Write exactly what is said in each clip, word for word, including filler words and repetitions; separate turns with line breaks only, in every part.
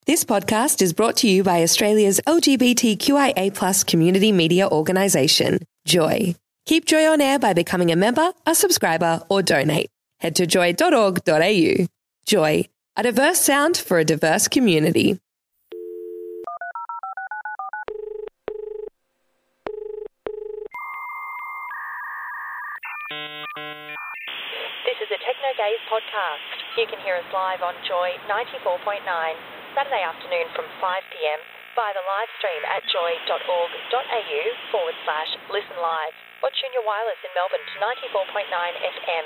This podcast is brought to you by Australia's L G B T Q I A plus community media organisation, Joy. Keep Joy on air by becoming a member, a subscriber or donate. Head to joy dot org dot a u. Joy, a diverse sound for a diverse community.
This is a Techno Gaze podcast. You can hear us live on Joy ninety-four point nine, Saturday afternoon from five p m via the live stream at joy dot org dot a u forward slash listen live. Or tune your wireless in Melbourne to ninety-four point nine F M.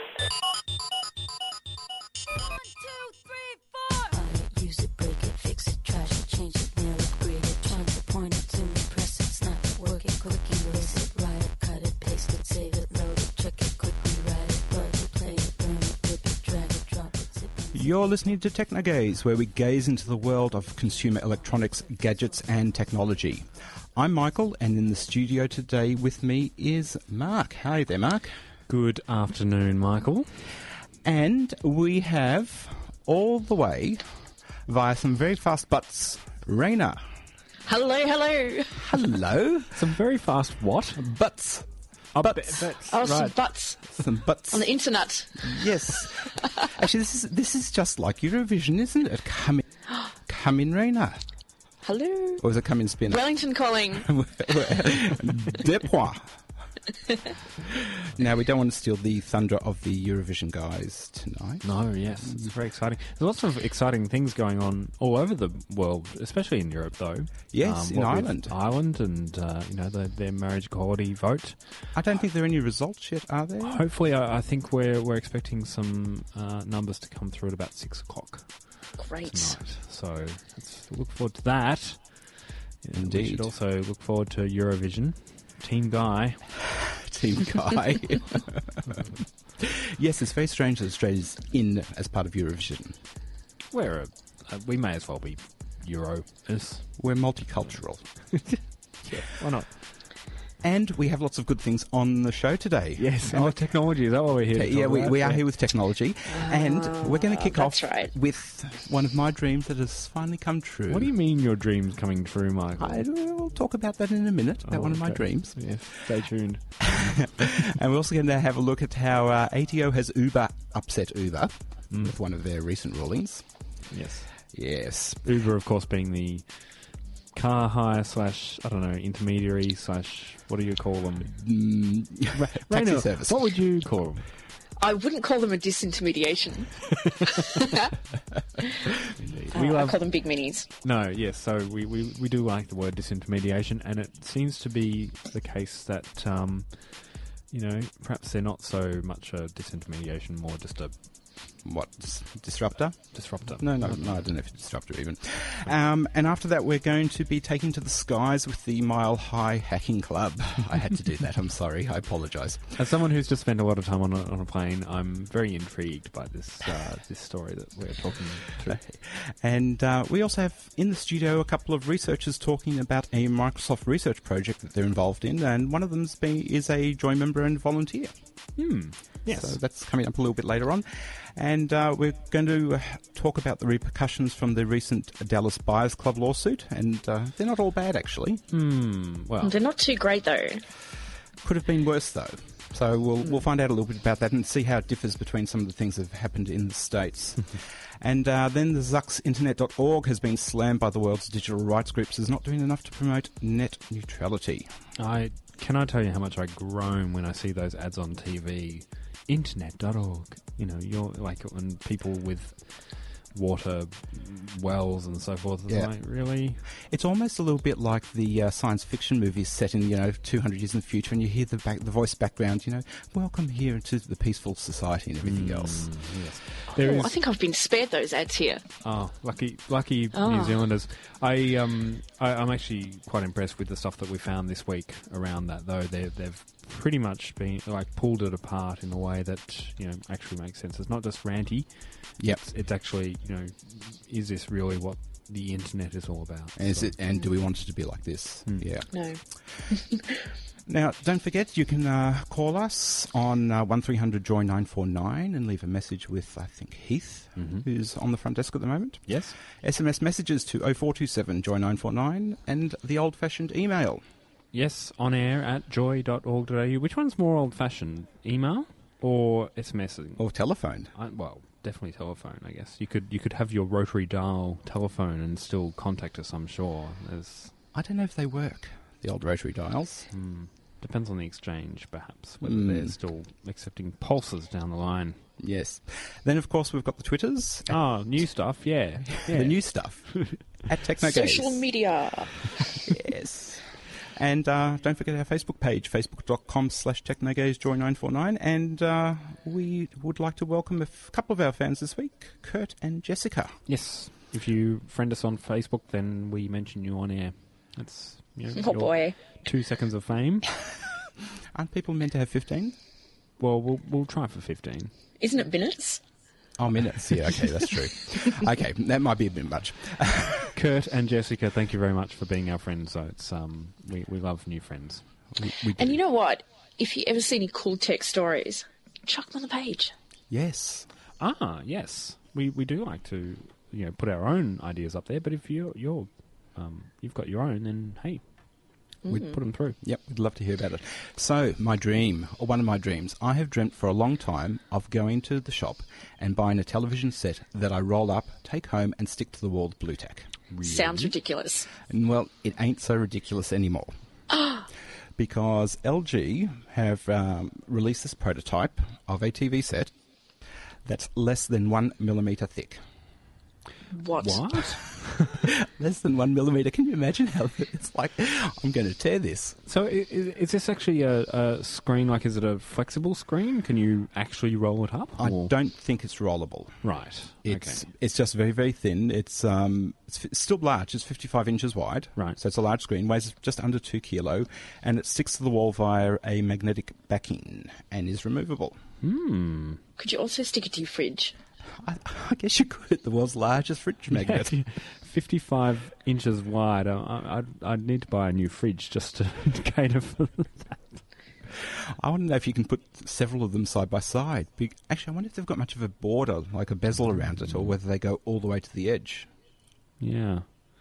One, two, three, four. I use it, break it, fix it, trash it, change it, nail it, grade it, trying to point it to me, press it, snap it, work it, click it, erase it, write it, cut it, paste it, save it, load it, check it, quickly write it, plug it, play it, burn it, rip it, drag it, drop it, zip it.
You're listening to Techno Gaze, where we gaze into the world of consumer electronics, gadgets and technology. I'm Michael, and in the studio today with me is Mark. Hi there, Mark.
Good afternoon, Michael.
And we have, all the way, via some very fast butts, Raina.
Hello, hello.
Hello.
Some very fast what?
Butts.
Oh,
Butts.
b- butts.
Oh,
right.
some butts
Some butts.
on the internet.
Yes. Actually, this is this is just like Eurovision, isn't it? Come in, come in, Raina.
Hello.
Or is it come in, Spinner?
Wellington calling.
Depois. Now, we don't want to steal the thunder of the Eurovision guys tonight.
No, yes, it's very exciting. There's lots of exciting things going on all over the world, especially in Europe, though.
Yes, in
what with
Ireland.
Ireland and, uh, you know, the, their marriage equality vote.
I don't think there are any results yet, are there?
Hopefully, I, I think we're we're expecting some uh, numbers to come through at about six o'clock
Great.
tonight. So let's look forward to that. Yeah,
Indeed.
We should also look forward to Eurovision. Team Guy.
Team Guy. Yes, it's very strange that Australia's in as part of Eurovision.
We're a, uh, we may as well be Euro-is.
We're multicultural.
Yeah, why not?
And we have lots of good things on the show today.
Yes, oh, technology, is that what we're here to
Yeah,
talk
we,
about?
we are
Yeah.
here with technology. and we're going to kick
that's
off
right.
with one of my dreams that has finally come true.
What do you mean your dream's coming true, Michael?
I will talk about that in a minute, about
Oh,
one of my
okay.
dreams.
Yes, stay tuned.
And we're also going to have a look at how uh, A T O has Uber upset Uber
Mm.
with one of their recent rulings.
Yes.
Yes.
Uber, of course, being the car hire slash, I don't know, intermediary slash, what do you call them?
Mm, taxi
Raina,
service.
What would you call them?
I wouldn't call them a disintermediation. Uh,
We
I
love-
call them big minis.
No, yes, so we, we, we do like the word disintermediation, and it seems to be the case that, um, you know, perhaps they're not so much a disintermediation, more just a
What, dis- disruptor?
disruptor.
No, no, no, I don't know if it's disruptor even. Um, and after that, we're going to be taking to the skies with the Mile High Hacking Club. I had to do that, I'm sorry, I apologise.
As someone who's just spent a lot of time on a, on a plane, I'm very intrigued by this uh, this story that we're talking to.
And uh, we also have in the studio a couple of researchers talking about a Microsoft research project that they're involved in, and one of them is a Joy member and volunteer.
Hmm. Yes.
So that's coming up a little bit later on. And uh, we're going to uh, talk about the repercussions from the recent Dallas Buyers Club lawsuit, and uh, they're not all bad, actually.
Hmm. Well,
They're not too great, though.
Could have been worse, though. So we'll we'll find out a little bit about that and see how it differs between some of the things that have happened in the States. And uh, then the Zucks Internet dot org has been slammed by the world's digital rights groups as not doing enough to promote net neutrality.
I can I tell you how much I groan when I see those ads on T V. Internet dot org. You know, you're like when people with water wells and so forth. It's
Yeah.
like, really?
It's almost a little bit like the uh, science fiction movies set in, you know, two hundred years in the future, and you hear the back, the voice background, you know, welcome here to the peaceful society and everything else.
Yes. There
Oh,
is-
I think I've been spared those ads here.
Oh, lucky, lucky
Oh.
New Zealanders. I um, I, I'm actually quite impressed with the stuff that we found this week around that. Though they, they've pretty much been like pulled it apart in a way that you know actually makes sense. It's not just ranty.
Yep.
It's, it's actually you know, is this really what the internet is all about.
And, is
so.
it, and do we want it to be like this? Yeah.
No.
Now, don't forget, you can uh, call us on uh, one three hundred joy nine four nine and leave a message with, I think, Heath,
Mhm.
who's on the front desk at the moment.
Yes.
S M S messages to oh four two seven joy nine four nine and the old-fashioned email.
Yes, on air at joy dot org dot a u. Which one's more old-fashioned, email or SMSing?
Or telephone.
I, well, definitely telephone, I guess. You could you could have your rotary dial telephone and still contact us, I'm sure. There's,
I don't know if they work, the old rotary dials.
hmm, depends on the exchange, perhaps, whether
Hmm.
they're still accepting pulses down the line.
Yes. Then, of course, we've got the Twitters.
Oh, new stuff, yeah. yeah.
The new stuff. At TechnoGaze.
Social media.
Yes. And uh, don't forget our Facebook page, facebook.com slash technogazejoy nine four nine. And uh, we would like to welcome a f- couple of our fans this week, Kurt and Jessica.
Yes. If you friend us on Facebook, then we mention you on air. That's, you know,
Oh
your
boy.
two seconds of fame.
Aren't people meant to have fifteen?
Well, we'll we'll try for fifteen.
Isn't it minutes?
Oh, minutes. Yeah, okay, that's true. Okay, that might be a bit much.
Kurt and Jessica, thank you very much for being our friends. So it's um we, we love new friends.
We, we do.
And you know what? If you ever see any cool tech stories, chuck them on the page.
Yes.
Ah, yes. We we do like to, you know, put our own ideas up there, but if you you're um you've got your own, then hey, we'd put them through.
Yep, we'd love to hear about it. So, my dream, or one of my dreams, I have dreamt for a long time of going to the shop and buying a television set that I roll up, take home, and stick to the wall with blue tack.
Sounds ridiculous.
And, well, it ain't so ridiculous anymore. Because L G have um, released this prototype of a T V set that's less than one millimetre thick.
What?
What?
Less than one millimetre. Can you imagine how it's like, I'm going to tear this.
So i- i- is this actually a, a screen? Like, is it a flexible screen? Can you actually roll it up?
I
or-
don't think it's rollable.
Right.
It's
okay.
it's just very, very thin. It's um it's, f- still large. It's fifty-five inches wide.
Right.
So it's a large screen. Weighs just under two kilo, and it sticks to the wall via a magnetic backing and is removable.
Hmm.
Could you also stick it to your fridge?
I, I guess you could. The world's largest fridge magnet.
Yeah, fifty-five inches wide. I, I'd, I'd need to buy a new fridge just to cater for that.
I want to know if you can put several of them side by side. Be- Actually, I wonder if they've got much of a border, like a bezel around it, or whether they go all the way to the edge.
Yeah.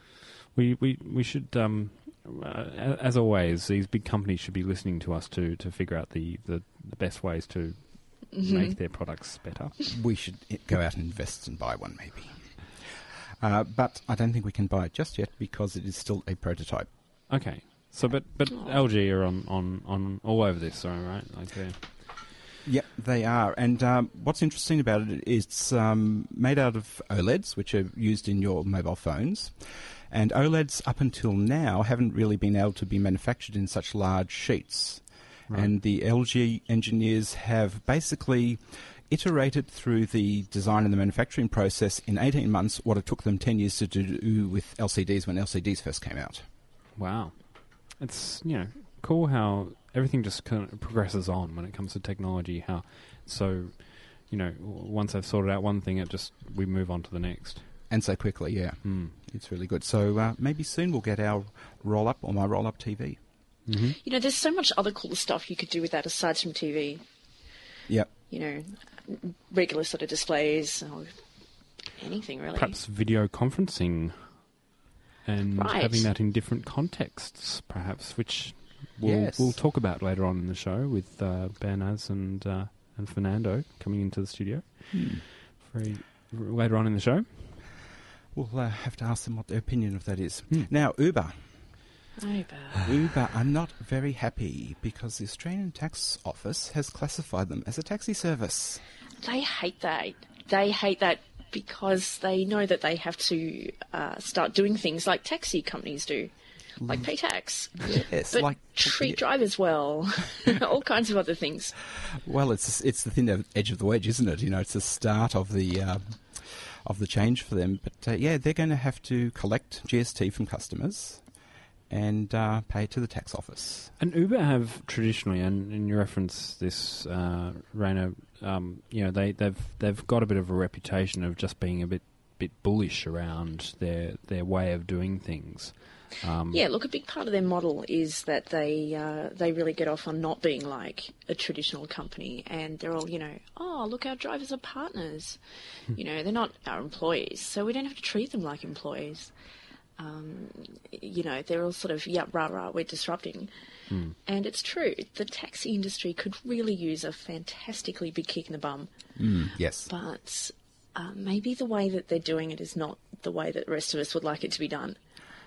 We we we should. Um, uh, as always, these big companies should be listening to us to to figure out the, the, the best ways to make their products better.
We should i- go out and invest and buy one, maybe. Uh, but I don't think we can buy it just yet because it is still a prototype.
Okay. So, but but L G are on, on, on all over this, so right? Like they're
Yep, they are. And um, what's interesting about it is it's um, made out of OLEDs, which are used in your mobile phones. And OLEDs, up until now, haven't really been able to be manufactured in such large sheets.
Right.
And the L G engineers have basically iterated through the design and the manufacturing process in eighteen months what it took them ten years to do with L C Ds when L C Ds first came out.
wow. It's, you know, cool how everything just kind of progresses on when it comes to technology. How so, you know, w- once they've sorted out one thing, it just we move on to the next.
And so quickly, yeah.
Hmm.
It's really good. So uh, maybe soon we'll get our roll-up or my roll-up T V.
Mm-hmm.
You know, there's so much other cool stuff you could do with that aside from T V.
Yep.
You know, regular sort of displays or anything really.
Perhaps video conferencing and
Right.
having that in different contexts, perhaps, which we'll
Yes.
we'll talk about later on in the show with uh, Bernaz and uh, and Fernando coming into the studio. Very later on in the show.
We'll uh, have to ask them what their opinion of that is.
Hmm.
Now, Uber.
Oh, but-
Uber are not very happy because the Australian Tax Office has classified them as a taxi service.
They hate that. They hate that because they know that they have to uh, start doing things like taxi companies do, like pay tax,
Yes,
but
like
treat drivers well, all kinds of other things.
Well, it's it's the thin edge of the wedge, isn't it? You know, it's the start of the uh, of the change for them. But uh, yeah, they're going to have to collect G S T from customers and uh, pay it to the tax office.
And Uber have traditionally, and, and you reference this, uh, Raina, um, you know, they, they've they've got a bit of a reputation of just being a bit bit bullish around their their way of doing things. Um,
Yeah, look, a big part of their model is that they uh, they really get off on not being like a traditional company, and they're all, you know, oh, look, our drivers are partners. You know, they're not our employees, so we don't have to treat them like employees. Um, you know, they're all sort of, yeah, rah, rah, we're disrupting.
Mm.
And it's true, the taxi industry could really use a fantastically big kick in the bum.
Mm, yes.
But uh, maybe the way that they're doing it is not the way that the rest of us would like it to be done.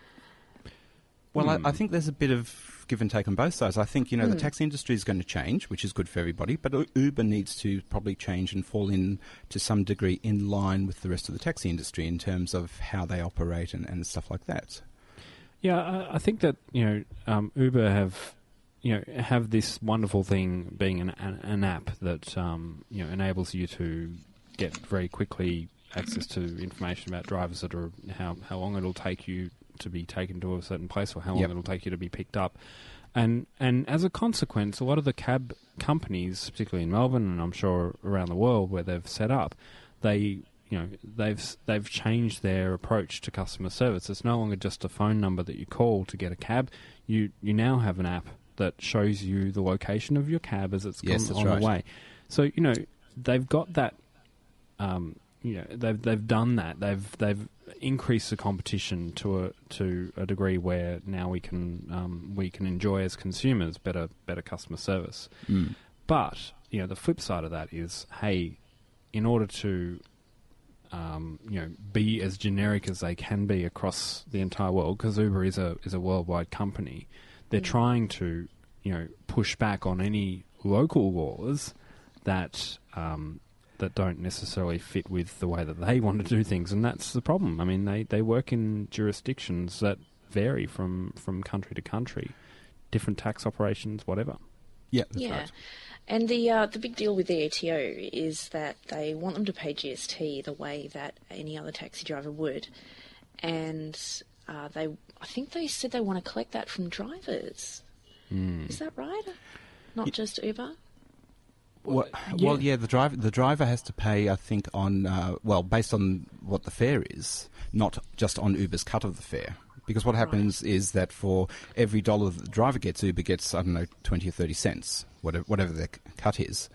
Well,
Hmm.
I, I think there's a bit of give and take on both sides. I think, you know, the taxi industry is going to change, which is good for everybody, but U- Uber needs to probably change and fall in to some degree in line with the rest of the taxi industry in terms of how they operate and, and stuff like that.
Yeah, I, I think that, you know, um, Uber have, you know, have this wonderful thing being an, an, an app that, um, you know, enables you to get very quickly access to information about drivers that are, how, how long it'll take you to be taken to a certain place or how long
Yep.
it'll take you to be picked up. And and as a consequence, a lot of the cab companies, particularly in Melbourne and I'm sure around the world where they've set up, they you know they've they've changed their approach to customer service. It's no longer just a phone number that you call to get a cab. You you now have an app that shows you the location of your cab as it's
Yes,
come
that's
on
right.
the way. So you know they've got that. Um, you know they've they've done that. They've they've increased the competition to a to a degree where now we can um, we can enjoy as consumers better better customer service.
Mm.
But you know the flip side of that is, hey, in order to um, you know be as generic as they can be across the entire world, because Uber is a is a worldwide company, they're trying to you know push back on any local laws that. Um, that don't necessarily fit with the way that they want to do things, and that's the problem. I mean, they, they work in jurisdictions that vary from, from country to country, different tax operations, whatever.
Yeah, that's
Yeah.
right.
And the uh, the big deal with the A T O is that they want them to pay G S T the way that any other taxi driver would. And uh, they, I think they said they want to collect that from drivers.
Mm.
Is that right? Not just Uber?
Well,
yeah.
well, yeah, the driver the driver has to pay, I think, on uh, well, based on what the fare is, not just on Uber's cut of the fare. Because what happens is that for every dollar that the driver gets, Uber gets, I don't know, twenty or thirty cents, whatever, whatever their c- cut is,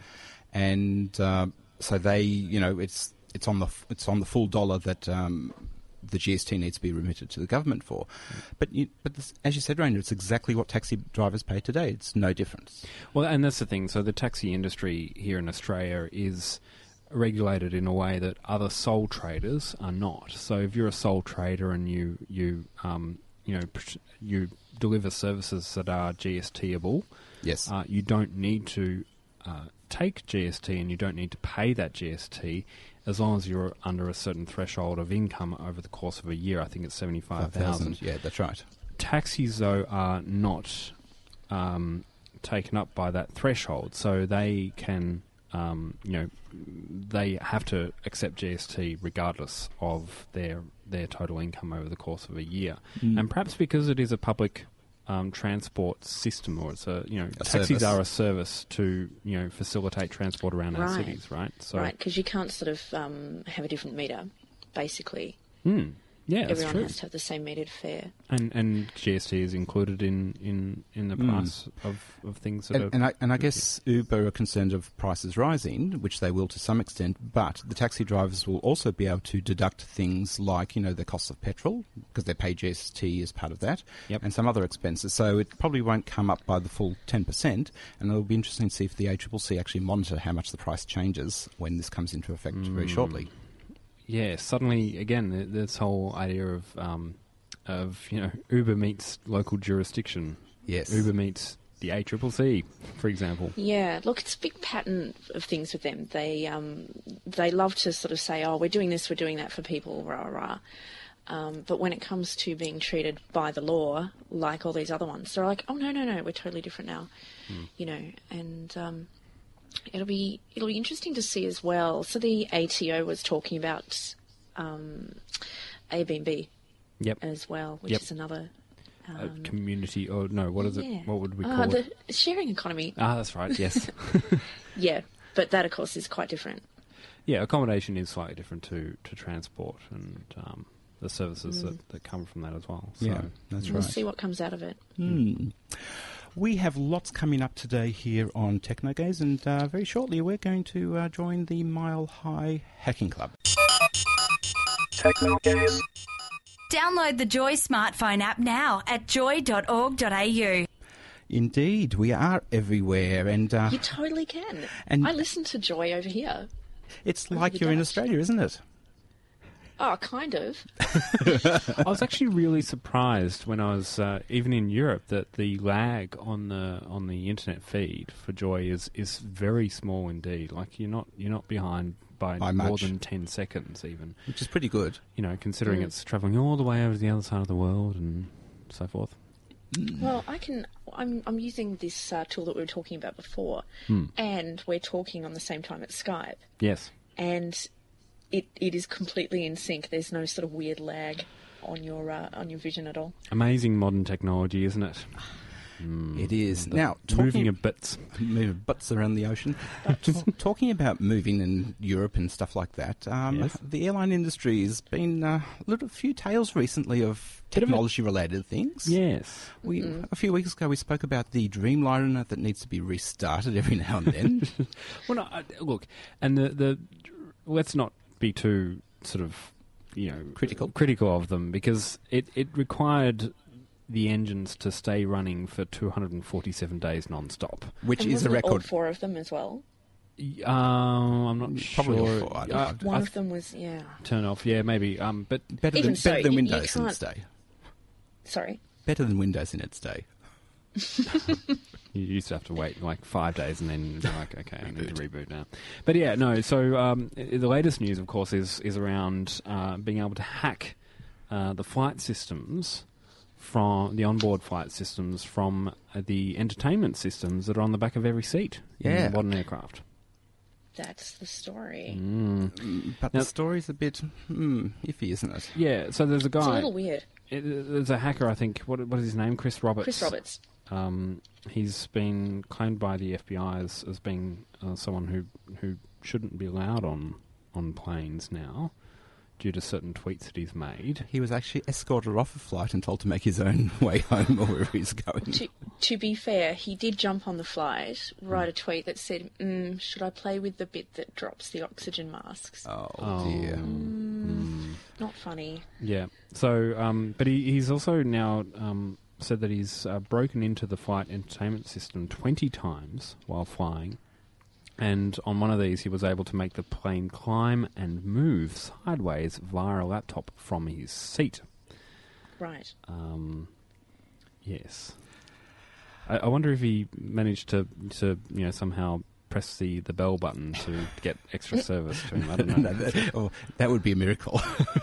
and uh, so they, you know, it's it's on the f- it's on the full dollar that um, the G S T needs to be remitted to the government for. But you, but this, as you said, Rainer, it's exactly what taxi drivers pay today. It's no difference.
Well, and that's the thing. So the taxi industry here in Australia is regulated in a way that other sole traders are not. So if you're a sole trader and you you um, you know pr- you deliver services that are G S T-able,
Yes.
uh, you don't need to uh, take G S T and you don't need to pay that G S T as long as you're under a certain threshold of income over the course of a year. I think it's seventy-five thousand.
Yeah, that's right.
Taxis, though, are not um, taken up by that threshold, so they can, um, you know, they have to accept G S T regardless of their their total income over the course of a year.
Mm.
And perhaps because it is a public um, transport system, or it's a you know,
A
taxis
service.
are a service to you know facilitate transport around our
Right.
cities, right? So,
Right, because you can't sort of um, have a different meter, basically.
hmm, yeah, that's
Everyone
true.
has to have the same metered fare.
And and G S T is included in, in, in the
Mm.
price of, of things that
And,
are...
and I and I guess Uber are concerned of prices rising, which they will to some extent. But the taxi drivers will also be able to deduct things like, you know, the cost of petrol, because they pay G S T as part of that,
Yep.
and some other expenses. So it probably won't come up by the full ten percent. And it'll be interesting to see if the A C C C actually monitor how much the price changes when this comes into effect very shortly.
Yeah, suddenly, again, th- this whole idea of, um, of you know, Uber meets local jurisdiction.
Yes.
Uber meets the A C C C, for example.
Yeah, look, it's a big pattern of things with them. They um, they love to sort of say, oh, we're doing this, we're doing that for people, rah, rah. Um, but when it comes to being treated by the law, like all these other ones, they're like, oh, no, no, no, we're totally different now, you know, and um, it'll be it'll be interesting to see as well. So the A T O was talking about um, Airbnb
Yep.
as well, which
Yep.
is another...
A
Um,
community, or no, what is
yeah.
it? What would we
uh,
call it?
the sharing economy.
Ah, that's right, yes.
Yeah, but that, of course, is quite different.
Yeah, accommodation is slightly different to, to transport and um, the services
Mm.
that, that come from that as well. So,
Yeah, that's
We'll
right.
see what comes out of it.
Hmm. We have lots coming up today here on Technogaze, and uh, very shortly we're going to uh, join the Mile High Hacking Club.
Download the Joy smartphone app now at joy dot org dot a u.
Indeed, we are everywhere, and uh,
You totally can.
And-
I listen to Joy over here.
it's
over
like
the
you're in
Dutch.
Australia, isn't it?
Oh, kind of.
I was actually really surprised when I was uh, even in Europe that the lag on the on the internet feed for Joy is, is very small indeed. Like you're not you're not behind by,
By
more
much.
than ten seconds even.
Which is pretty good.
You know, considering
Mm.
it's travelling all the way over to the other side of the world and so forth.
Well, I can. I'm I'm using this uh, tool that we were talking about before,
Hmm.
and we're talking on the same time at Skype,
Yes.
and it it is completely in sync. There's no sort of weird lag on your uh, on your vision at all.
Amazing modern technology, isn't it? Mm.
It is.
The
Now,
moving
talking
of bits.
move butts around the ocean. Ta- talking about moving in Europe and stuff like that, um,
Yes.
the airline industry has been uh, a little few tales recently of
Bit of a-
technology-related things.
Yes.
We a few weeks ago we spoke about the Dreamliner that needs to be restarted every now and then.
Well, no, I, look, and the the let's not be too sort of you know
Critical.
critical of them because it it required the engines to stay running for two hundred forty-seven days non-stop.
Which
And
is a
wasn't it all
record.
four of them as well.
Y- Um, I'm not
Probably all
sure.
four, I don't
I-
know.
One
I
of them was yeah.
turn off, yeah, maybe. Um, but
Better
Even
than,
so,
better than
you- you
Windows in its
can't-
day.
Sorry.
Better than Windows in its day.
you used to have to wait like five days and then be like, okay, I need to reboot now. But yeah, no. So um, i- the latest news, of course, is is around uh, being able to hack uh, the flight systems from the onboard flight systems from uh, the entertainment systems that are on the back of every seat
Yeah.
in modern aircraft.
That's the story.
Mm.
But
Now-
the story's a bit hmm, iffy, isn't it?
Yeah. So there's a guy.
It's a little weird.
it- there's a hacker, I think. What what is his name? Chris Roberts.
Chris Roberts.
Um, he's been claimed by the F B I as, as being uh, someone who who shouldn't be allowed on, on planes now due to certain tweets that he's made.
He was actually escorted off a flight and told to make his own way home or wherever he's going.
To, to be fair, he did jump on the flight, write a tweet that said, mm, should I play with the bit that drops the oxygen masks?
Oh,
Oh.
dear.
Mm, Not funny.
Yeah. So, um, but he, he's also now um, said that he's uh, broken into the flight entertainment system twenty times while flying. And on one of these, he was able to make the plane climb and move sideways via a laptop from his seat.
Right.
Um, yes. I, I wonder if he managed to, to you know, somehow press the, the bell button to get extra service to him. I don't know.
No, that, oh, that would be a miracle.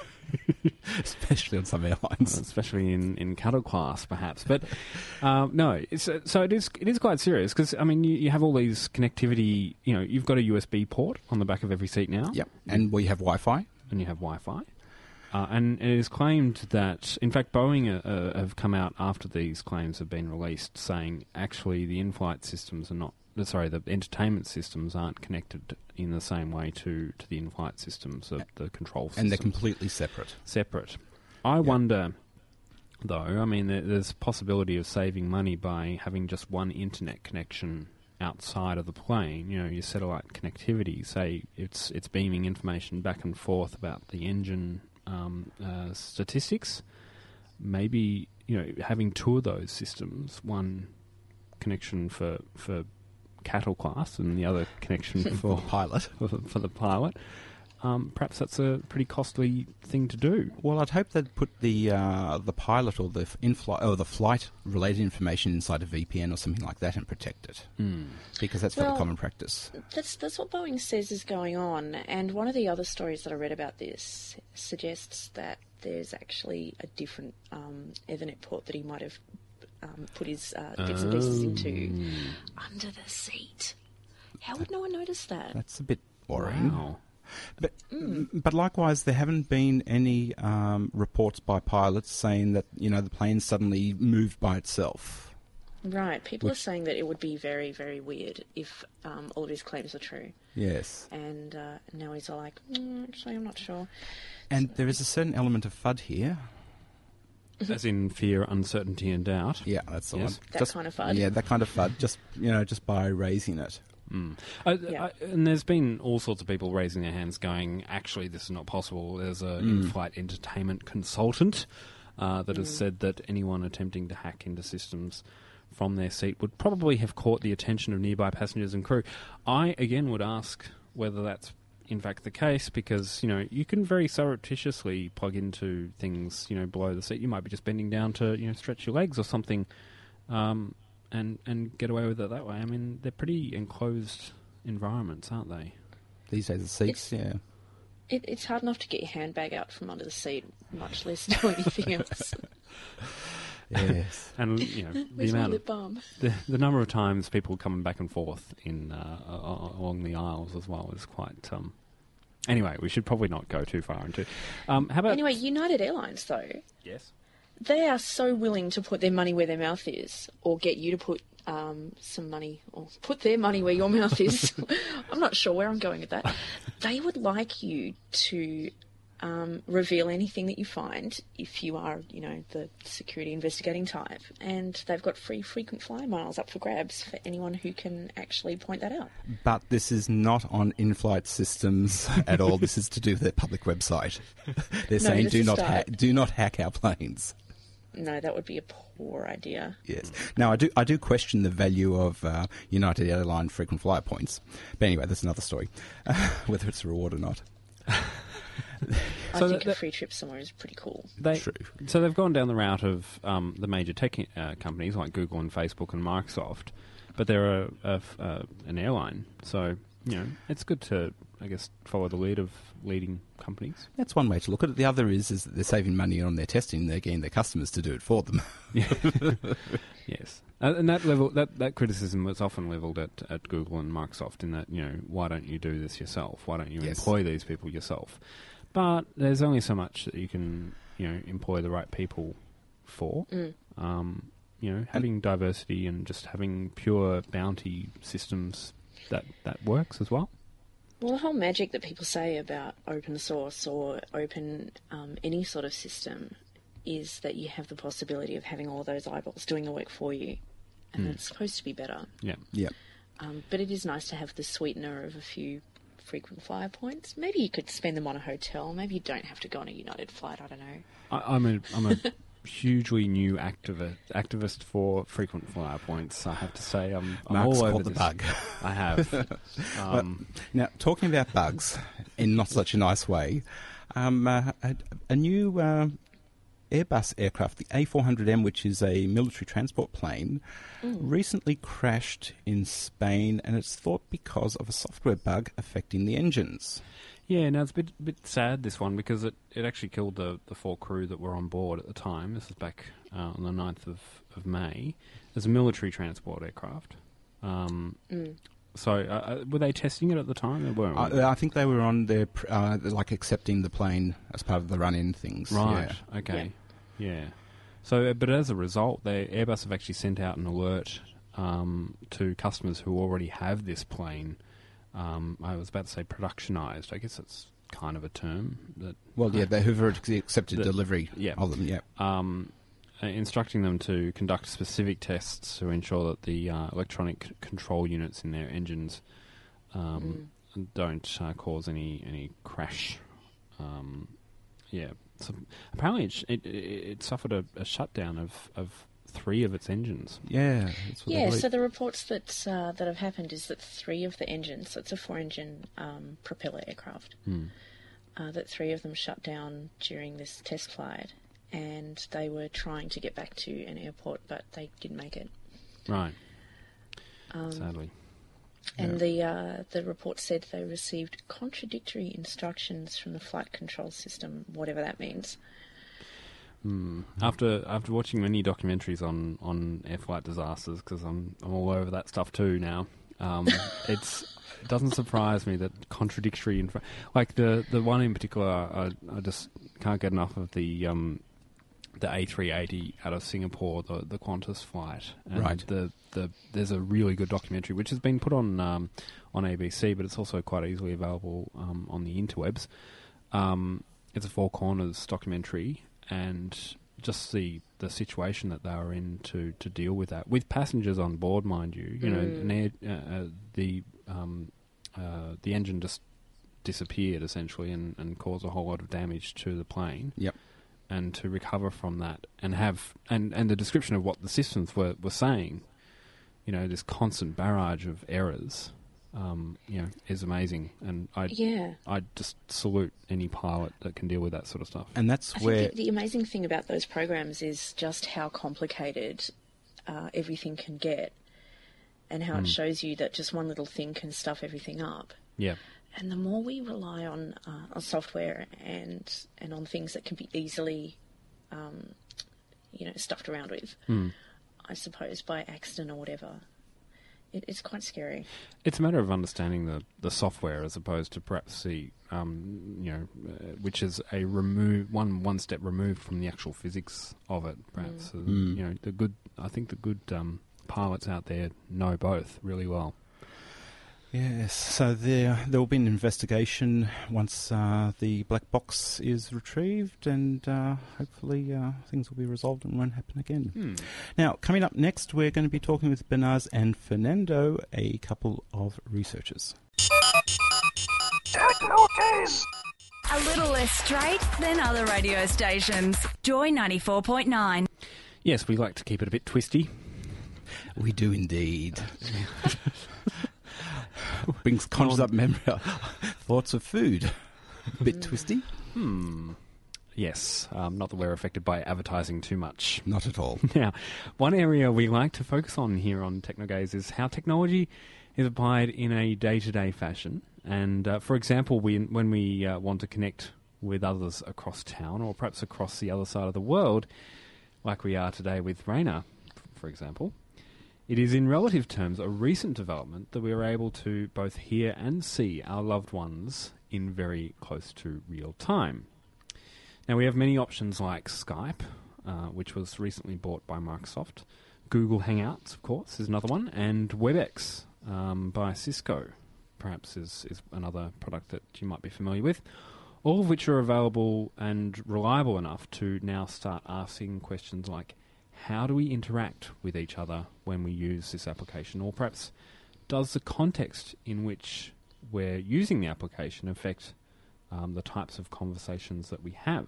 Especially on some airlines.
Especially in, in cattle class, perhaps. But um, no, it's, uh, so it is it is quite serious because, I mean, you, you have all these connectivity, you know, you've got a U S B port on the back of every seat now.
Yep. And we have Wi-Fi.
And you have Wi-Fi. Uh, and it is claimed that, in fact, Boeing uh, uh, have come out after these claims have been released saying actually the in-flight systems are not, uh, sorry, the entertainment systems aren't connected in the same way to, to the in-flight systems, of the control systems.
And they're completely separate.
Separate. I wonder, though, I mean, there, there's a possibility of saving money by having just one internet connection outside of the plane. You know, your satellite connectivity, say it's it's beaming information back and forth about the engine um, uh, statistics. Maybe, you know, having two of those systems, one connection for for cattle class and the other connection for
Pilot.
for, for the pilot. Um, perhaps that's a pretty costly thing to do.
Well, I'd hope they'd put the uh, the pilot or the f- in-flight or the flight-related information inside a V P N or something like that and protect it,
Mm.
because that's fairly
Well,
common practice.
That's that's what Boeing says is going on, and one of the other stories that I read about this suggests that there's actually a different um, Ethernet port that he might have um, put his uh, bits and pieces into under the seat. How would no one notice that?
That's a bit worrying.
Wow.
But but likewise, there haven't been any um, reports by pilots saying that, you know, the plane suddenly moved by itself.
Right. People
Which-
are saying that it would be very, very weird if um, all of his claims are true.
Yes.
And uh, now he's all like, mm, actually, I'm not sure.
And there is a certain element of FUD here.
As in fear, uncertainty, and doubt.
Yeah, that's the
Yes.
one.
That kind of FUD.
Yeah, that kind of FUD. Just you know, just by raising it.
Mm. I,
Yeah.
I, and there's been all sorts of people raising their hands going, actually, this is not possible. There's a
Mm.
in-flight entertainment consultant uh, that has said that anyone attempting to hack into systems from their seat would probably have caught the attention of nearby passengers and crew. I, again, would ask whether that's in fact the case, because, you know, you can very surreptitiously plug into things, you know, below the seat. You might be just bending down to, you know, stretch your legs or something, um, and and get away with it that way. I mean, they're pretty enclosed environments, aren't they?
These days, the seats, yeah.
It, it's hard enough to get your handbag out from under the seat, much less do anything else.
Yes.
And, you know, the
Where's my
amount
lip
of,
balm?
the, the number of times people coming back and forth in uh, a- a- along the aisles as well is quite. Um, anyway, we should probably not go too far into. Um, how about
Anyway, United Airlines, though,
yes?
they are so willing to put their money where their mouth is, or get you to put um, some money, or put their money where your mouth is. I'm not sure where I'm going with that. They would like you to um, reveal anything that you find if you are, you know, the security investigating type. And they've got free frequent flyer miles up for grabs for anyone who can actually point that out.
But this is not on in-flight systems at all. This is to do with their public website. They're saying,
just
do
a
not,
start.
hack, do not hack our planes.
No, that would be a poor idea.
Yes. Now, I do I do question the value of uh, United Airline frequent flyer points. But anyway, that's another story, whether it's a reward or not.
I
So
think
that-
a free trip somewhere is pretty cool.
They,
True.
So they've gone down the route of um, the major tech uh, companies like Google and Facebook and Microsoft, but they're a, a, a, an airline. So, you know, it's good to, I guess, follow the lead of leading companies.
That's one way to look at it. The other is, is that they're saving money on their testing. They're getting their customers to do it for them.
Yes. Uh, and that level, that, that criticism was often levelled at, at Google and Microsoft in that, you know, why don't you do this yourself? Why don't you
Yes.
employ these people yourself? But there's only so much that you can, you know, employ the right people for.
Mm.
Um, you know, having diversity and just having pure bounty systems, that, that works as well.
Well, the whole magic that people say about open source or open um, any sort of system is that you have the possibility of having all those eyeballs doing the work for you, and
Mm.
it's supposed to be better.
Yeah.
Yep.
Um, but it is nice to have the sweetener of a few frequent flyer points. Maybe you could spend them on a hotel. Maybe you don't have to go on a United flight. I don't know.
I, I'm a I'm a hugely new activist activist for frequent flyer points. I have to say, I'm, I'm
Mark's
all over
caught the
this.
bug.
I have. Um,
Now, talking about bugs in not such a nice way, um, uh, a, a new uh, Airbus aircraft, the A four hundred M, which is a military transport plane, recently crashed in Spain, and it's thought because of a software bug affecting the engines.
yeah, now it's a bit bit sad, this one, because it, it actually killed the, the four crew that were on board at the time. This is back uh, on the ninth of, of May. It's a military transport aircraft. Um,
Mm.
So, uh, uh, were they testing it at the time? They weren't. were they?
I, I think they were on their, pr- uh, like accepting the plane as part of the run-in things.
Right.
Yeah.
Okay. Yeah. So, uh, but as a result, they Airbus have actually sent out an alert um, to customers who already have this plane. Um, I was about to say productionized. I guess that's kind of a term that.
Well, yeah, they have already accepted
The-
delivery
yeah.
of them. Yeah.
Um, uh, instructing them to conduct specific tests to ensure that the uh, electronic c- control units in their engines um, don't uh, cause any any crash. Um, yeah. So apparently, it, sh- it, it, it suffered a, a shutdown of, of three of its engines.
Yeah. That's what they
Yeah,
believe.
so the reports that uh, that have happened is that three of the engines, so it's a four-engine um, propeller aircraft,
Hmm.
uh, that three of them shut down during this test flight, and they were trying to get back to an airport, but they didn't make it.
Right.
Um,
Sadly.
And the uh, the report said they received contradictory instructions from the flight control system, whatever that means.
Hmm. After after watching many documentaries on, on air flight disasters, because I'm I'm all over that stuff too now. Um, it's it doesn't surprise me that contradictory info, like the the one in particular, I, I just can't get enough of the um the A three eighty out of Singapore, the the Qantas flight. And
Right.
The, the there's a really good documentary which has been put on um, on A B C, but it's also quite easily available um, on the interwebs. Um, it's a Four Corners documentary, and just the the situation that they were in to, to deal with that with passengers on board, mind you. You know, an air, uh, uh, the um, uh, the engine just disappeared essentially and, and caused a whole lot of damage to the plane.
Yep.
And to recover from that and have and, and the description of what the systems were, were saying, you know, this constant barrage of errors, um, you know, is amazing. And I
Yeah.
I just salute any pilot that can deal with that sort of stuff.
And that's
I
where...
think the, the amazing thing about those programs is just how complicated uh, everything can get, and how it shows you that just one little thing can stuff everything up.
Yeah.
And the more we rely on, uh, on software and and on things that can be easily, um, you know, stuffed around with, I suppose by accident or whatever, it, it's quite scary.
It's a matter of understanding the, the software as opposed to perhaps the, um, you know, uh, which is a remove one one step removed from the actual physics of it. Perhaps uh, you know the good. I think the good um, pilots out there know both really well.
Yes, so there there will be an investigation once uh, the black box is retrieved, and uh, hopefully uh, things will be resolved and won't happen again.
Hmm.
Now, coming up next, we're going to be talking with Benaz and Fernando, a couple of researchers.
A little less straight than other radio stations. Joy ninety-four point nine.
Yes, we like to keep it a bit twisty.
We do indeed. Brings conjures up memory, thoughts of food. A bit twisty?
Hmm. Yes, um, not that we're affected by advertising too much.
Not at all.
Now, one area we like to focus on here on Technogaze is how technology is applied in a day-to-day fashion. And, uh, for example, we, when we uh, want to connect with others across town or perhaps across the other side of the world, like we are today with Raina, for example, it is in relative terms a recent development that we are able to both hear and see our loved ones in very close to real time. Now, we have many options like Skype, uh, which was recently bought by Microsoft. Google Hangouts, of course, is another one. And WebEx um, by Cisco, perhaps, is, is another product that you might be familiar with. All of which are available and reliable enough to now start asking questions like, how do we interact with each other when we use this application? Or perhaps, does the context in which we're using the application affect um, the types of conversations that we have?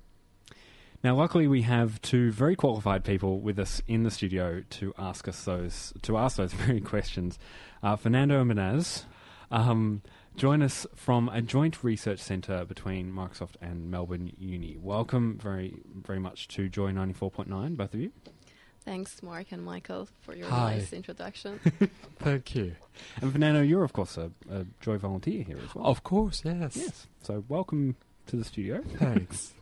Now, luckily, we have two very qualified people with us in the studio to ask us those to ask those very questions. Uh, Fernando and Benaz um, join us from a joint research centre between Microsoft and Melbourne Uni. Welcome very, very much to Joy ninety-four point nine, both of you.
Thanks, Mark and Michael, for your
Hi.
nice introduction.
Thank you. And Fernando, you're, of course, a, a Joy volunteer here as well.
Of course, yes.
Yes. So welcome to the studio.
Thanks.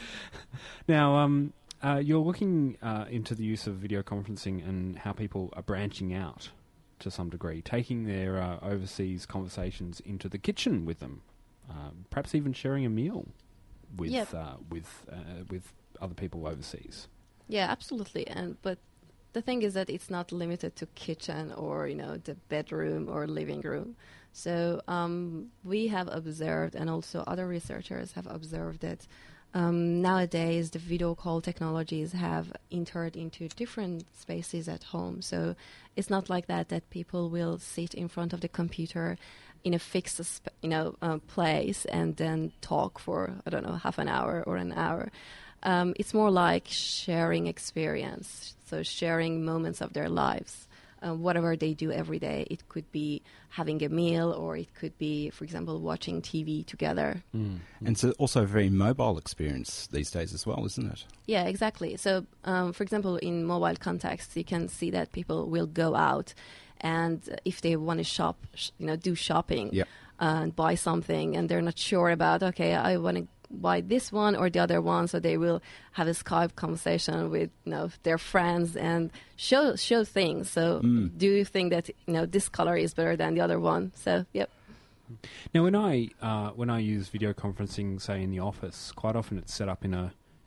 Now, um, uh, you're looking uh, into the use of video conferencing and how people are branching out to some degree, taking their uh, overseas conversations into the kitchen with them, um, perhaps even sharing a meal with
Yep.
uh, with uh, with other people overseas.
Yeah, absolutely. And but the thing is that it's not limited to kitchen or, you know, the bedroom or living room. So um, we have observed, and also other researchers have observed that um, nowadays the video call technologies have entered into different spaces at home. So it's not like that that people will sit in front of the computer in a fixed, sp- you know, uh, place and then talk for, I don't know, half an hour or an hour. Um, it's more like sharing experience, so sharing moments of their lives, uh, whatever they do every day. It could be having a meal, or it could be, for example, watching T V together.
And it's a- also a very mobile experience these days as well, isn't it?
Yeah, exactly. So, um, for example, in mobile contexts, you can see that people will go out, and if they want to shop, sh- you know, do shopping
Yep.
uh, and buy something, and they're not sure about, okay, I want to buy this one or the other one, so they will have a Skype conversation with, you know, their friends and show show things. So, do you think that, you know, this color is better than the other one? So, yep.
Now, when I uh, when I use video conferencing, say in the office, quite often it's set up in a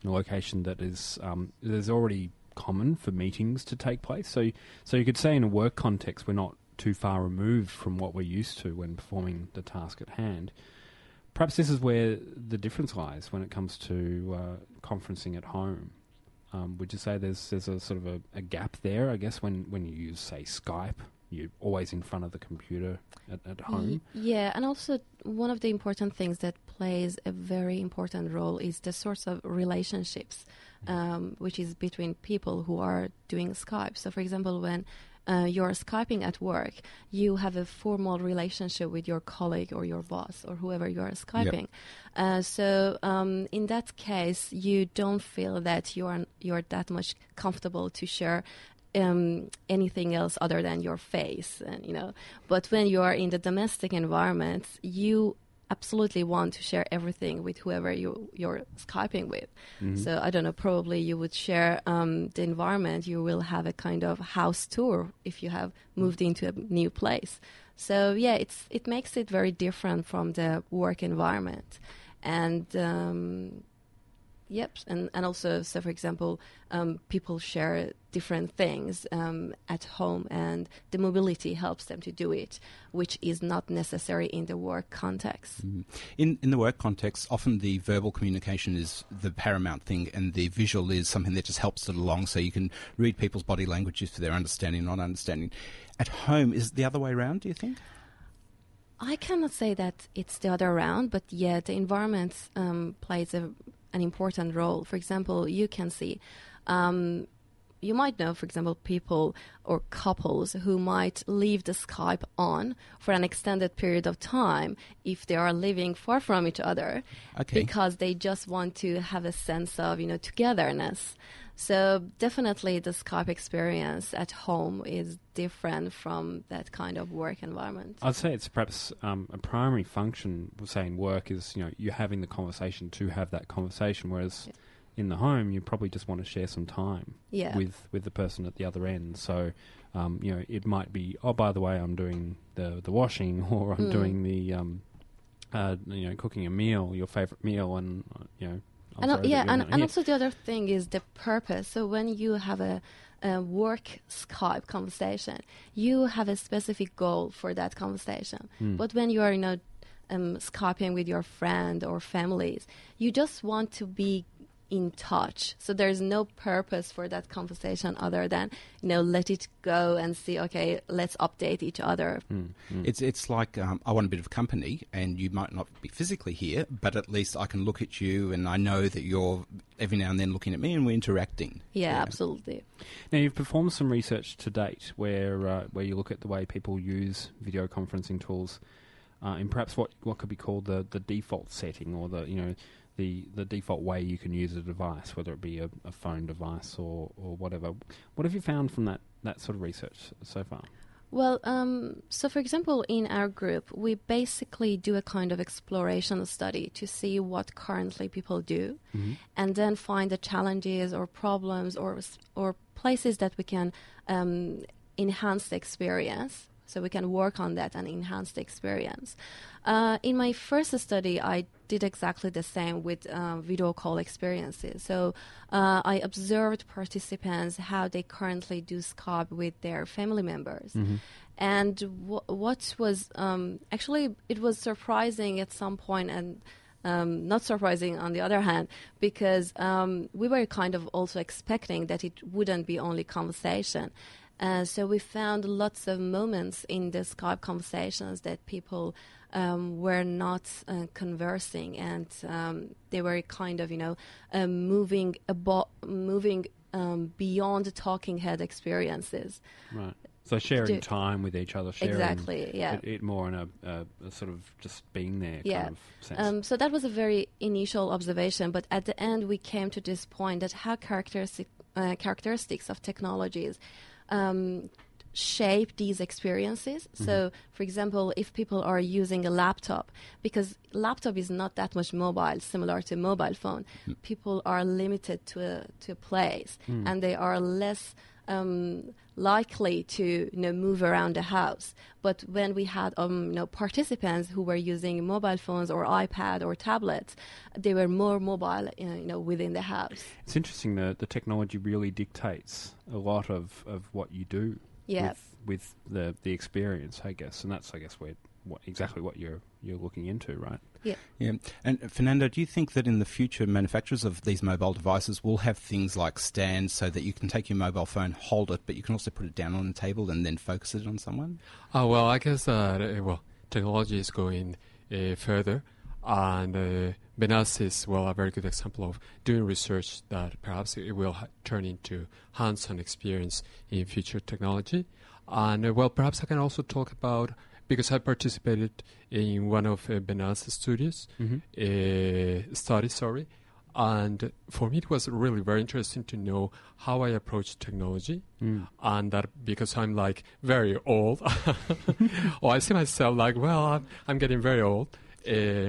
a location that is um, there's already common for meetings to take place. So, so you could say in a work context, we're not too far removed from what we're used to when performing the task at hand. Perhaps this is where the difference lies when it comes to uh, conferencing at home. Um, would you say there's there's a sort of a, a gap there? I guess when, when you use, say, Skype, you're always in front of the computer at, at home.
Y- yeah, and also one of the important things that plays a very important role is the sorts of relationships, um, which is between people who are doing Skype. So, for example, when uh, you're Skyping at work, you have a formal relationship with your colleague or your boss or whoever you are Skyping. Yep. Uh, so, um, in that case, you don't feel that you are you're that much comfortable to share Um, anything else other than your face, and you know. But when you are in the domestic environment, you absolutely want to share everything with whoever you you're Skyping with. Mm-hmm. So I don't know. Probably you would share um, the environment. You will have a kind of house tour if you have moved into a new place. So yeah, it's it makes it very different from the work environment, and. Um, Yep, and, and also, so for example, um, people share different things um, at home, and the mobility helps them to do it, which is not necessary in the work context.
Mm. In in the work context, often the verbal communication is the paramount thing, and the visual is something that just helps it along, so you can read people's body languages for their understanding, not understanding. At home, is it the other way around, do you think?
I cannot say that it's the other around, but yeah, the environment um, plays a an important role. For example, you can see, um, you might know, for example, people or couples who might leave the Skype on for an extended period of time if they are living far from each other, okay, because they just want to have a sense of, you know, togetherness. So definitely the Skype experience at home is different from that kind of work environment.
I'd say it's perhaps um, a primary function, say in work, is, you know, you're having the conversation to have that conversation, whereas yeah. in the home you probably just want to share some time
yeah.
with, with the person at the other end. So, um, you know, it might be, oh, by the way, I'm doing the, the washing, or I'm mm. doing the, um, uh, you know, cooking a meal, your favourite meal, and, uh, you know,
And uh, yeah, and, and also the other thing is the purpose. So when you have a, a work Skype conversation, you have a specific goal for that conversation. Mm. But when you are, you know, um, Skyping with your friend or families, you just want to be in touch. So there's no purpose for that conversation other than, you know, let it go and see, okay, let's update each other.
Mm, mm. It's it's like um, I want a bit of company, and you might not be physically here, but at least I can look at you and I know that you're every now and then looking at me and we're interacting.
Yeah, yeah. Absolutely.
Now, you've performed some research to date where uh, where you look at the way people use video conferencing tools uh, in perhaps what, what could be called the, the default setting, or the, you know, the, the default way you can use a device, whether it be a, a phone device or, or whatever. What have you found from that, that sort of research so far?
Well, um, so for example, in our group, we basically do a kind of exploration study to see what currently people do, mm-hmm. and then find the challenges or problems or or places that we can um, enhance the experience. So we can work on that and enhance the experience. Uh, in my first study, I did exactly the same with uh, video call experiences. So uh, I observed participants how they currently do Skype with their family members. Mm-hmm. And w- what was um, actually, it was surprising at some point, and Um, not surprising on the other hand, because um, we were kind of also expecting that it wouldn't be only conversation. Uh, so we found lots of moments in the Skype conversations that people um, were not uh, conversing, and um, they were kind of, you know, um, moving abo- moving um, beyond the talking head experiences.
Right. So sharing Do, time with each other, sharing
exactly, yeah.
it, it more in a, a, a sort of just being there
yeah.
kind of sense.
Um, so that was a very initial observation, but at the end we came to this point that how characteristic, uh, characteristics of technologies um, shape these experiences. Mm-hmm. So, for example, if people are using a laptop, because laptop is not that much mobile, similar to mobile phone, mm. people are limited to a, to a place, mm. and they are less um, likely to you know move around the house. But when we had um, you know participants who were using mobile phones or iPad or tablets, they were more mobile you know, you know within the house.
It's interesting that the technology really dictates a lot of, of what you do
Yeah.
with, with the the experience, I guess, and that's I guess where what, exactly what you're you're looking into, right?
Yeah.
Yeah. And uh, Fernando, do you think that in the future manufacturers of these mobile devices will have things like stands so that you can take your mobile phone, hold it, but you can also put it down on the table and then focus it on someone?
Uh, well, I guess uh, well, technology is going uh, further, and uh, Benas is well a very good example of doing research that perhaps it will ha- turn into hands-on experience in future technology. And uh, well, perhaps I can also talk about, because I participated in one of uh, Benas' studios,
Mm-hmm.
uh, study, sorry, and for me it was really very interesting to know how I approach technology,
Mm.
and that because I'm like very old, or I see myself like, well, I'm, I'm getting very old. Uh,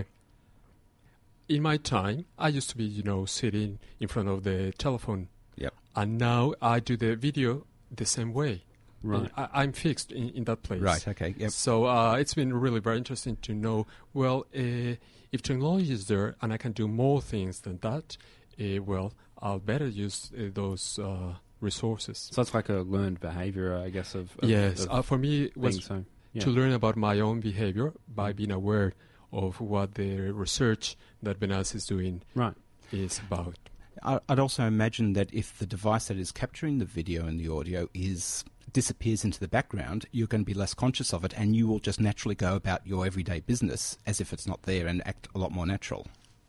in my time, I used to be, you know, sitting in front of the telephone,
Yep.
and now I do the video the same way.
Right.
I, I'm fixed in, in that place.
Right, okay, yep.
So uh, it's been really very interesting to know, well, uh, if technology is there and I can do more things than that, uh, well, I'll better use uh, those uh, resources.
So it's like a learned behaviour, I guess, of, of
yes,
of
uh, for me, it was
being so. Yeah.
to learn about my own behavior by being aware of what the research that Benas is doing
Right.
is about.
I- I'd also imagine that if the device that is capturing the video and the audio is disappears into the background, you're going to be less conscious of it, and you will just naturally go about your everyday business as if it's not there and act a lot more natural.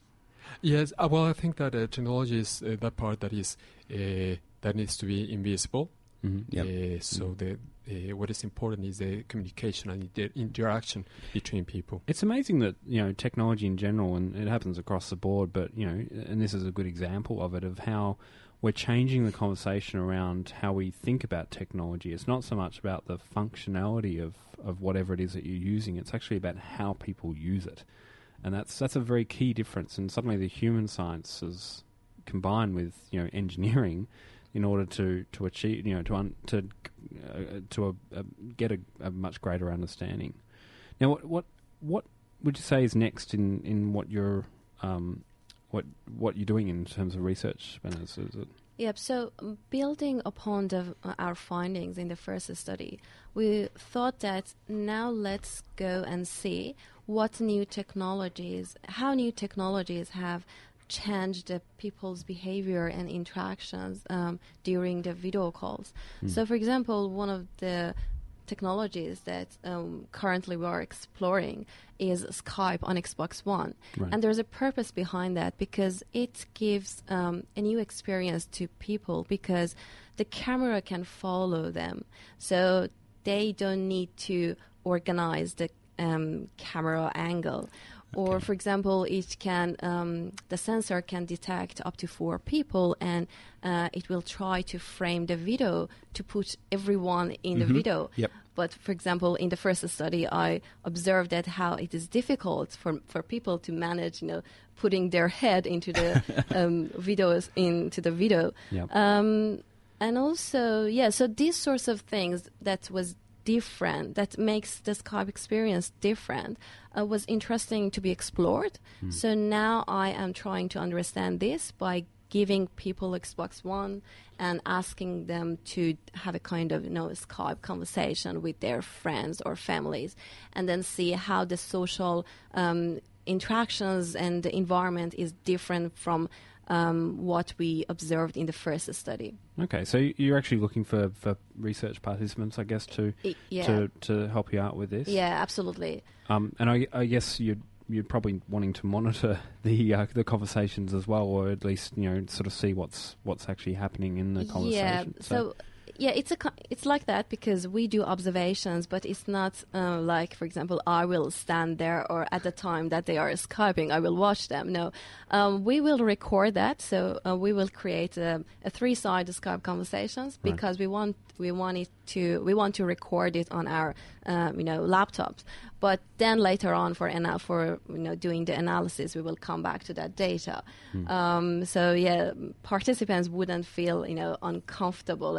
Yes, uh, well, I think that uh, technology is uh, that part that is uh, that needs to be invisible.
Mm-hmm.
Yep.
Uh, so the uh, what is important is the communication and the interaction between people.
It's amazing that, you know, technology in general, and it happens across the board, but, you know, and this is a good example of it, of how we're changing the conversation around how we think about technology. It's not so much about the functionality of, of whatever it is that you're using, it's actually about how people use it. And that's that's a very key difference, and suddenly the human sciences combined with, you know, engineering in order to, to achieve, you know, to un, to uh, to a, a, get a, a much greater understanding. Now, what what what would you say is next in, in what you're um, what what you're doing in terms of research, Benas? Is it?
Yep. So um, building upon the, uh, our findings in the first study, we thought that now let's go and see what new technologies, how new technologies have changed the people's behavior and interactions um, during the video calls.
Mm.
So, for example, one of the technologies that um, currently we are exploring is Skype on Xbox One.
Right.
And there's a purpose behind that, because it gives um, a new experience to people, because the camera can follow them. So they don't need to organize the um, camera angle. Or, for example, it can um, the sensor can detect up to four people, and uh, it will try to frame the video to put everyone in the
Mhm.
video.
Yep.
But, for example, in the first study, I observed that how it is difficult for for people to manage, you know, putting their head into the um, videos into the video.
Yep.
Um, and also, yeah, so these sorts of things that was different, that makes the Skype experience different, uh, was interesting to be explored.
Mm.
So now I am trying to understand this by giving people Xbox One and asking them to have a kind of, you know, Skype conversation with their friends or families, and then see how the social um, interactions and the environment is different from um, what we observed in the first study.
Okay, so you're actually looking for, for research participants, I guess, to
I- yeah.
to to help you out with this.
Yeah, absolutely.
Um, and I, I guess you'd you're probably wanting to monitor the uh, the conversations as well, or at least, you know, sort of see what's what's actually happening in the conversation.
Yeah, so yeah, it's a co- it's like that, because we do observations, but it's not uh, like, for example, I will stand there, or at the time that they are Skyping, I will watch them. No, um, we will record that. So uh, we will create a, a three-sided Skype conversations,
Right.
because we want we want it to we want to record it on our um, you know laptops. But then later on, for ana- for you know doing the analysis, we will come back to that data.
Hmm.
Um, so yeah, participants wouldn't feel you know uncomfortable about being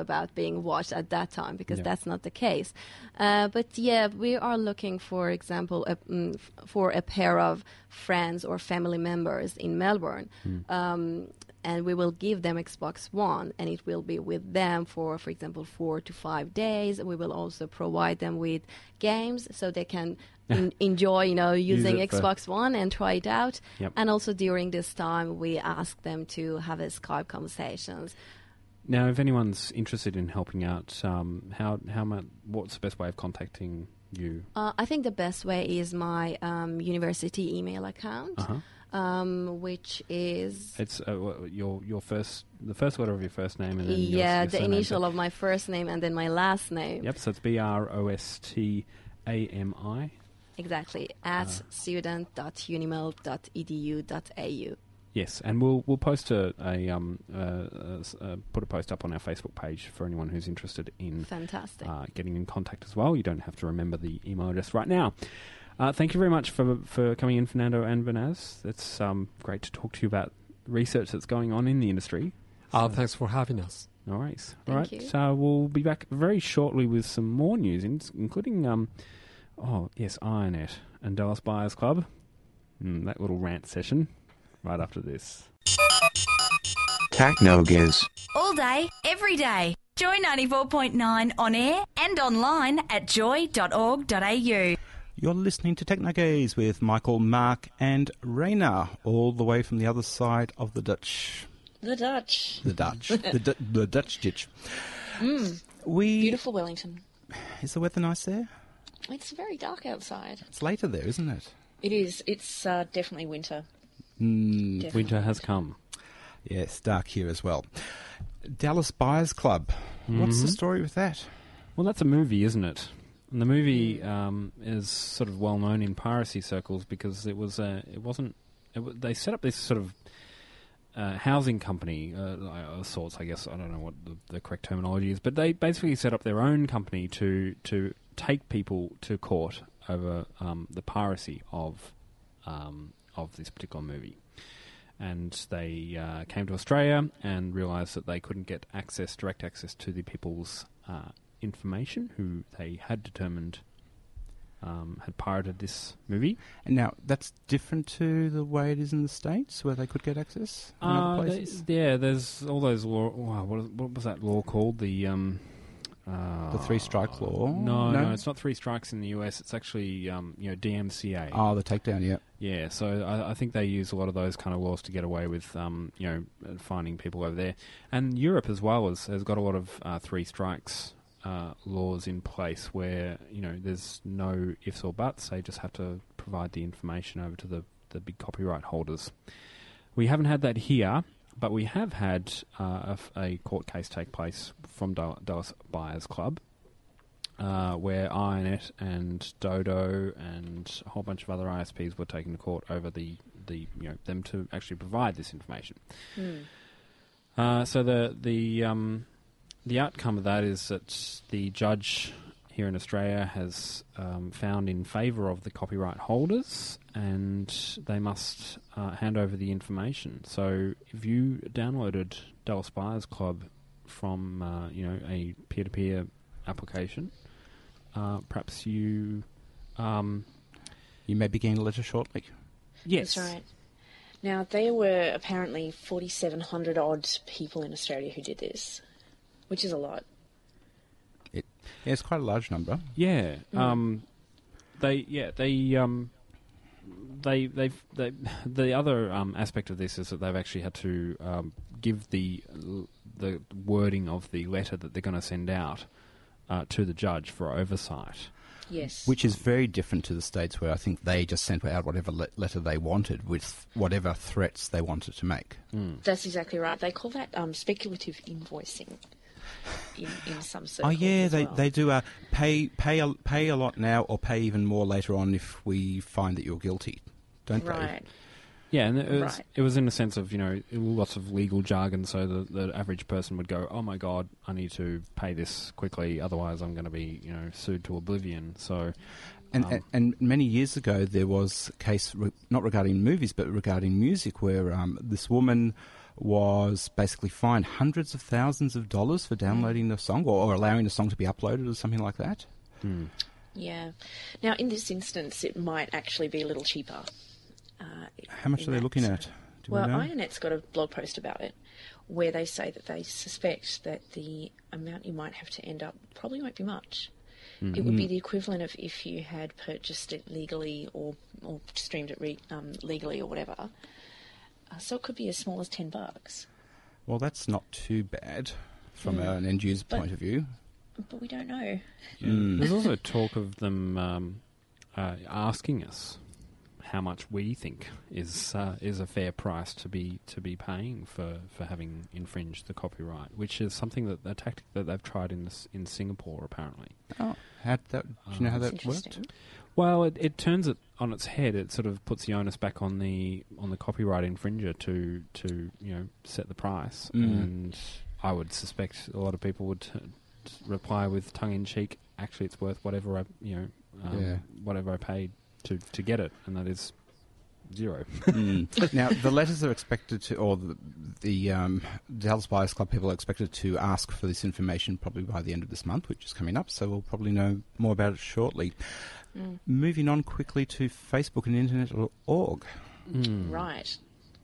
being watched at that time, because
Yeah.
that's not the case. Uh, but yeah, we are looking, for example, a, mm, f- for a pair of friends or family members in Melbourne. Um, and we will give them Xbox One, and it will be with them for, for example, four to five days. We will also provide them with games so they can en- enjoy, you know, using
it for-
Xbox One and try it out.
Yep.
And also during this time, we ask them to have a Skype conversations.
Now, if anyone's interested in helping out, um, how how much, what's the best way of contacting you?
Uh, I think the best way is my um, university email account,
Uh-huh.
um, which is
It's uh, wha- your your first the first letter of your first name and then your,
yeah
your
the
surname.
initial of my first name and then my last name.
Yep. So it's B R O S T A M I.
Exactly, at
Uh.
student dot unimel dot e d u dot a u.
Yes, and we'll we'll post a, a um uh, uh, s- uh, put a post up on our Facebook page for anyone who's interested in
Fantastic.
uh, getting in contact as well. You don't have to remember the email address right now. Uh, thank you very much for for coming in, Fernando and Vanaz. It's um great to talk to you about research that's going on in the industry.
Uh, thanks for having us.
No worries.
Thank
All right,
you.
so we'll be back very shortly with some more news, in- including um oh yes, Ironet and Dallas Buyers Club. Mm, that little rant session right after this.
Technogiz.
All day, every day. Joy ninety-four point nine on air and online at joy dot org dot a u.
You're listening to Technogaze with Michael, Mark and Raina, all the way from the other side of the Dutch.
The Dutch.
The Dutch. the, D- the Dutch ditch.
Mm,
We,
beautiful Wellington.
Is the weather nice there?
It's very dark outside.
It's later there, isn't it?
It is. It's uh, definitely winter.
Mm,
Definitely.
Winter has come.
yes, dark here as well. Dallas Buyers Club. What's the
Mhm.
story with that?
Well, that's a movie, isn't it? And the movie um, is sort of well known in piracy circles because it was a, it wasn't. It w- they set up this sort of uh, housing company uh, of sorts. I guess I don't know what the, the correct terminology is, but they basically set up their own company to to take people to court over um, the piracy of um, of this particular movie. And they uh, came to Australia and realised that they couldn't get access, direct access to the people's uh, information who they had determined um, had pirated this movie.
And now, that's different to the way it is in the States, where they could get access in
Uh,
other
they-
places?
yeah, there's all those law. Wow, what, is- what was that law called? The um, uh,
The three-strike law?
No, no,
No?
it's not three strikes in the U S. It's actually um, you know D M C A.
Oh, the takedown, yeah.
Yeah, so I, I think they use a lot of those kind of laws to get away with, um, you know, finding people over there. And Europe as well has, has got a lot of uh, three strikes uh, laws in place where, you know, there's no ifs or buts. They just have to provide the information over to the, the big copyright holders. We haven't had that here, but we have had uh, a, f- a court case take place from Dal- Dallas Buyers Club. Uh, where Ironet and Dodo and a whole bunch of other I S Ps were taken to court over the, the you know them to actually provide this information.
Mm.
Uh, so the the um, the outcome of that is that the judge here in Australia has um, found in favour of the copyright holders, and they must uh, hand over the information. So if you downloaded Dallas Buyers Club from uh, you know a peer-to-peer application, uh, perhaps you um,
You may be getting a letter shortly.
yes,
That's right. Now, there were apparently forty-seven hundred odd people in Australia who did this, which is a lot.
It, yeah, it's quite a large number.
Yeah.
Mm.
Um, they yeah they um, they they've they, the other um, aspect of this is that they've actually had to um, give the the wording of the letter that they're going to send out uh, to the judge for oversight.
Yes.
Which is very different to the States, where I think they just sent out whatever le- letter they wanted with whatever threats they wanted to make.
Mm.
That's exactly right. They call that um, speculative invoicing in, in some
Oh
circles.
yeah,
as
they
well.
they do a pay pay a, pay a lot now, or pay even more later on if we find that you're guilty, don't
Right.
Yeah, and it was,
Right.
it was in a sense of, you know, lots of legal jargon, so the, the average person would go, oh my God, I need to pay this quickly, otherwise I'm going to be, you know, sued to oblivion. So,
And,
um,
and and many years ago, there was a case re- not regarding movies, but regarding music, where um, this woman was basically fined hundreds of thousands of dollars for downloading the song or, or allowing the song to be uploaded or something like that.
Hmm.
Yeah. Now, in this instance, it might actually be a little cheaper. Uh,
How much are they looking at? Do
well,
we know?
IronNet's got a blog post about it where they say that they suspect that the amount you might have to end up probably won't be much.
Mm-hmm.
It would be the equivalent of if you had purchased it legally or, or streamed it re- um, legally or whatever. Uh, so it could be as small as ten bucks.
Well, that's not too bad from
Mm.
an end user
But-
point of view.
But we don't know.
Mm.
There's also talk of them um, uh, asking us how much we think is uh, is a fair price to be to be paying for, for having infringed the copyright, which is something that a tactic that they've tried in this, in Singapore apparently.
Oh, how that, do you know how
That's
that worked?
interesting.
Well, it, it turns it on its head. It sort of puts the onus back on the on the copyright infringer to to you know set the price,
Mm.
and I would suspect a lot of people would t- t- reply with tongue in cheek. Actually, it's worth whatever I you know um,
Yeah.
whatever I paid to to get it, and that is zero.
Mm. Now, the letters are expected to, or the, the um, Dallas Buyers Club people are expected to ask for this information probably by the end of this month, which is coming up, so we'll probably know more about it shortly.
Mm.
Moving on quickly to Facebook and internet dot org.
Mm.
Right.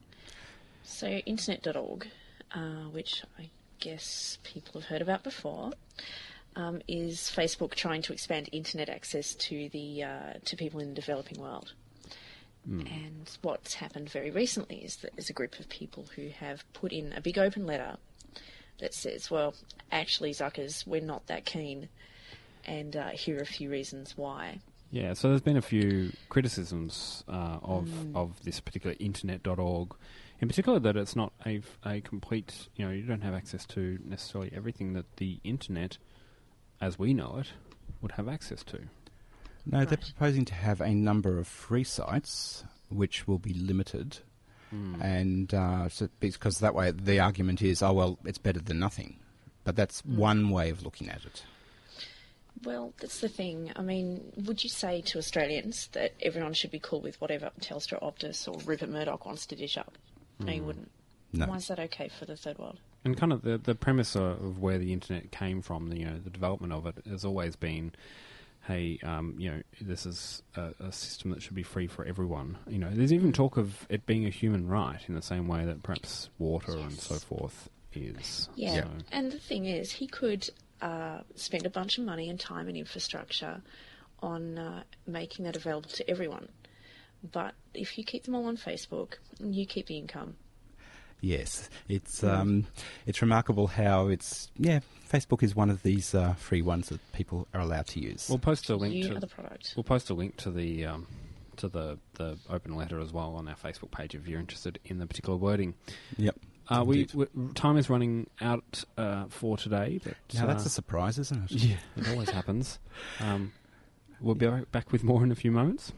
So internet dot org, uh, which I guess people have heard about before, um, is Facebook trying to expand internet access to the uh, to people in the developing world.
Mm.
And what's happened very recently is that there's a group of people who have put in a big open letter that says, well, actually, Zuckers, we're not that keen, and uh, here are a few reasons why.
Yeah, so there's been a few criticisms uh, of
Mm.
of this particular internet dot org, in particular that it's not a, a complete, you know, you don't have access to necessarily everything that the internet, as we know it, would have access to.
No, they're
Right.
proposing to have a number of free sites, which will be limited,
Mm.
and uh, so because that way the argument is, oh, well, it's better than nothing. But that's
Mm.
one way of looking at it.
Well, that's the thing. I mean, would you say to Australians that everyone should be cool with whatever Telstra, Optus or Rupert Murdoch wants to dish up? No, you wouldn't.
No.
Why is that okay for the third world?
And kind of the the premise of, of where the internet came from, the, you know, the development of it has always been, hey, um, you know, this is a, a system that should be free for everyone. You know, there's even talk of it being a human right in the same way that perhaps water and so forth is.
Yeah.
So,
And the thing is, he could uh, spend a bunch of money and time and infrastructure on uh, making that available to everyone. But if you keep them all on Facebook, you keep the income.
Yes, it's um, it's remarkable how it's yeah. Facebook is one of these uh, free ones that people are allowed to use.
we'll post a link
You
to
are the product.
We'll post a link to the um, to the, the open letter as well on our Facebook page if you're interested in the particular wording.
Yep.
Uh, we,
Indeed.
we time is running out uh, for today, but
Now that's
uh,
a surprise, isn't it?
yeah, it always happens. Um, we'll be right back with more in a few moments.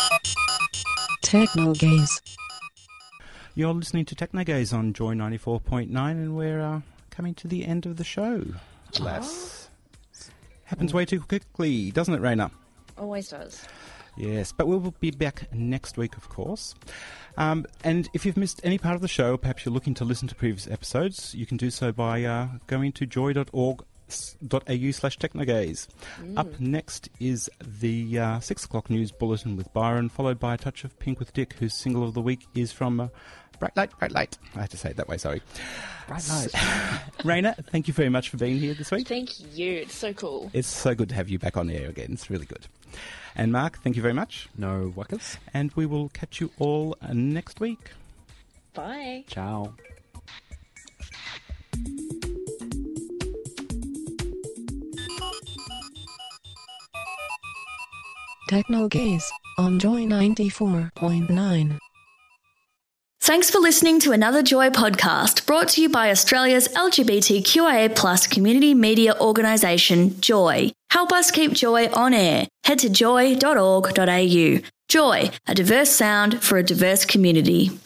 Techno Gaze.
You're listening to Technogaze on Joy ninety-four point nine, and we're uh, coming to the end of the show. Alas, happens way too quickly, doesn't it, Raina?
Always does.
Yes, but we will be back next week, of course. Um, and if you've missed any part of the show, perhaps you're looking to listen to previous episodes, you can do so by uh, going to joy dot org dot a u slash technogaze. Up next is the uh, six o'clock news bulletin with Byron, followed by a touch of Pink with Dick, whose single of the week is from uh, Bright Light, Bright Light. I had to say it that way, sorry.
Bright light.
Raina, thank you very much for being here this week.
Thank you. It's so cool.
It's so good to have you back on air again. It's really good. And Mark, thank you very much.
No wuckers.
And we will catch you all uh, next week.
Bye.
Ciao.
Techno Gaze on Joy ninety-four point nine.
Thanks for listening to another Joy podcast brought to you by Australia's L G B T Q I A plus community media organisation, Joy. Help us keep Joy on air. Head to joy dot org dot a u. Joy, a diverse sound for a diverse community.